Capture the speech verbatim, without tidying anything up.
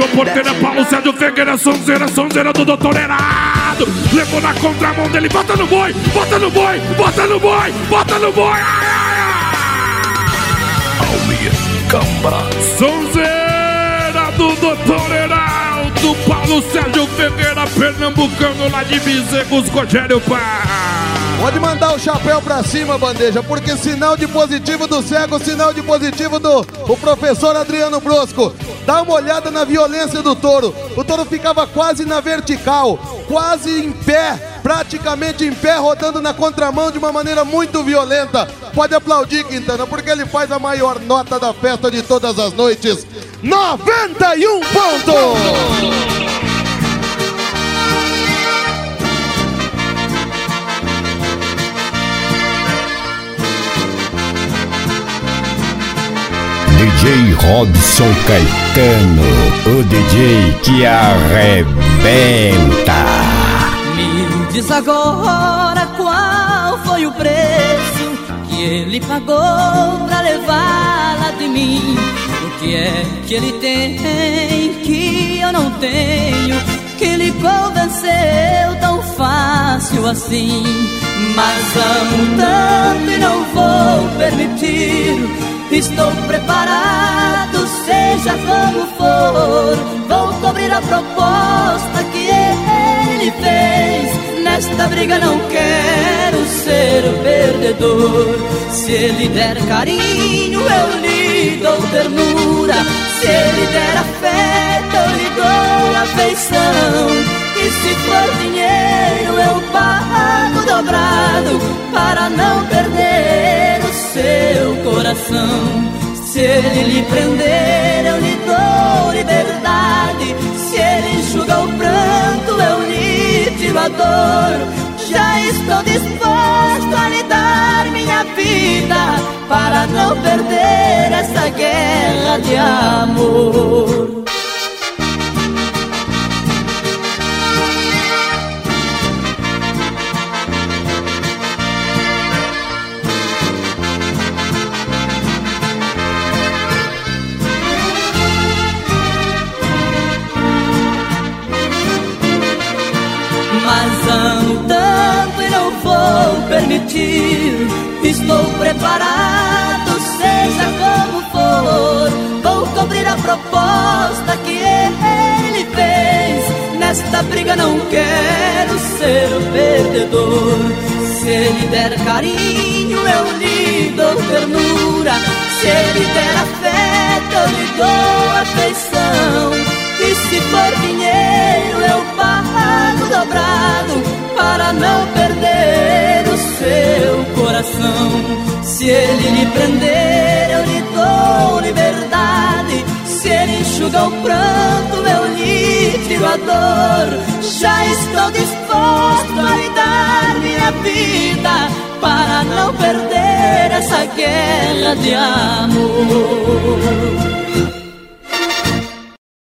Abriu a porteira, Paulo Sérgio Ferreira, sonzeira, sonzeira do doutor Herado. Levou na contramão dele, bota no boi, bota no boi, bota no boi, bota no boi. Sonzeira do doutor Heraldo, Paulo Sérgio Ferreira, pernambucano lá de Bezerros, Rogério Paz. Pode mandar o chapéu pra cima, Bandeja, porque sinal de positivo do cego, sinal de positivo do o professor Adriano Brosco. Dá uma olhada na violência do touro. O touro ficava quase na vertical, quase em pé, praticamente em pé, rodando na contramão de uma maneira muito violenta. Pode aplaudir, Quintana, porque ele faz a maior nota da festa de todas as noites. noventa e um pontos! D J Robson Caetano, o D J que arrebenta. Me diz agora qual foi o preço que ele pagou pra levá-la de mim. O que é que ele tem que eu não tenho, que lhe convenceu tão fácil assim? Mas amo tanto e não vou permitir. Estou preparado, seja como for. Vou cobrir a proposta que ele fez. Nesta briga não quero ser o perdedor. Se ele der carinho, eu lhe dou ternura. Se ele der afeto, eu lhe dou afeição. E se for dinheiro, eu pago dobrado para não perder o seu coração. Se ele lhe prender, eu lhe dou liberdade. Se ele enxuga o pranto, eu lhe tiro a dor. Já estou disposto a lhe dar minha vida para não perder essa guerra de amor. Mas amo tanto e não vou permitir. Estou preparado, seja como for. Vou cobrir a proposta que ele fez. Nesta briga não quero ser o perdedor. Se ele der carinho, eu lhe dou ternura. Se ele der afeto, eu lhe dou afeição. E se for dinheiro, eu pago dobrado para não perder o seu coração. Se ele lhe prender, eu lhe dou liberdade. Se ele enxuga o pranto, eu lhe tiro a dor. Já estou disposto a lhe dar minha vida para não perder essa guerra de amor.